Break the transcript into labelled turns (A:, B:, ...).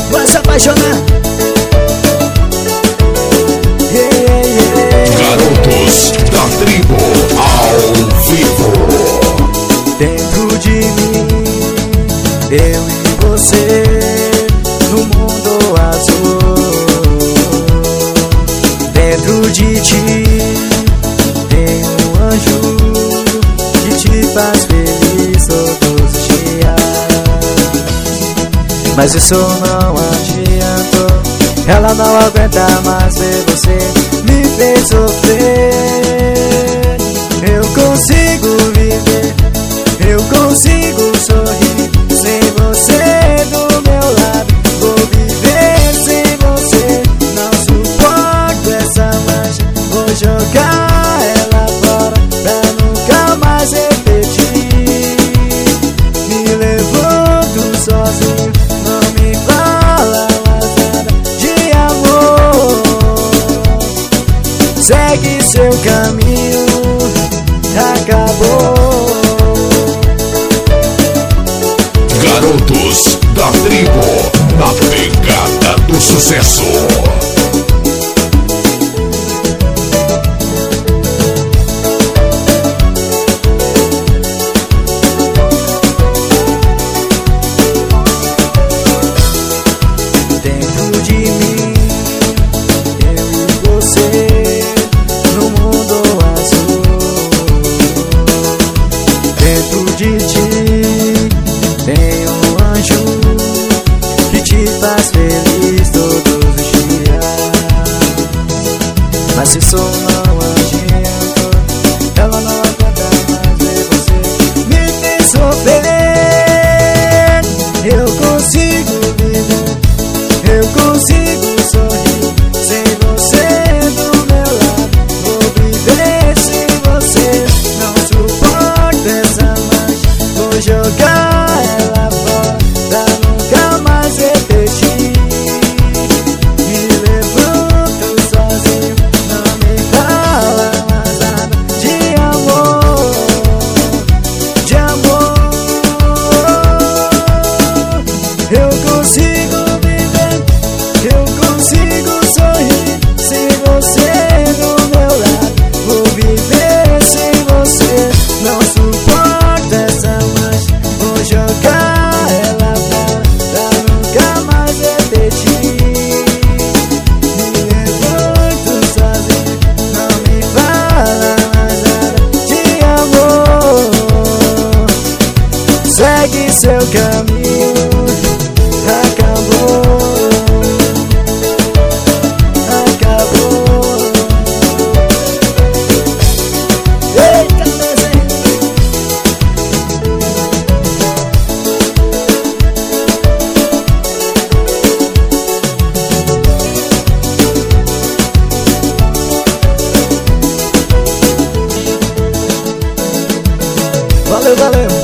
A: vai se apaixonar.
B: Garotos da Tribo ao vivo.
A: Dentro de mim, eu e você, no mundo azul. Dentro de ti, tem um anjo que te faz feliz todos os dias. Mas isso não adiantou, ela não aguenta mais ver você me fez sofrer. Eu consigo viver, eu consigo sorrir sem você do meu lado. Vou viver sem você, não suporto essa mancha. Vou jogar ela fora pra nunca mais repetir. Me levanto sozinho, não me fala mais nada de amor. Segue seu caminho, acabou.
B: Garotos da Tribo, na pegada do sucesso.
A: Dentro de mim, eu e você, no mundo azul. Dentro de ti, tem um anjo que te faz feliz todos os dias. Mas isso não adianta, ela não aguenta mais ver você me fez sofrer. Eu consigo viver, eu consigo sorrir sem você do meu lado. Vou viver sem você, não suporto essa mancha. Vou jogar ela fora pra nunca mais repetir. Me levanto sozinho, não me fala mais nada de amor, de amor. Eu consigo viver, eu consigo sorrir sem você do meu lado. Vou viver sem você, não suporto essa mancha. Vou jogar ela fora pra nunca mais repetir. Me levanto sozinho, não me fala mais nada de amor. Segue seu caminho, acabou. Acabou. Eita, desenho. Valeu, valeu.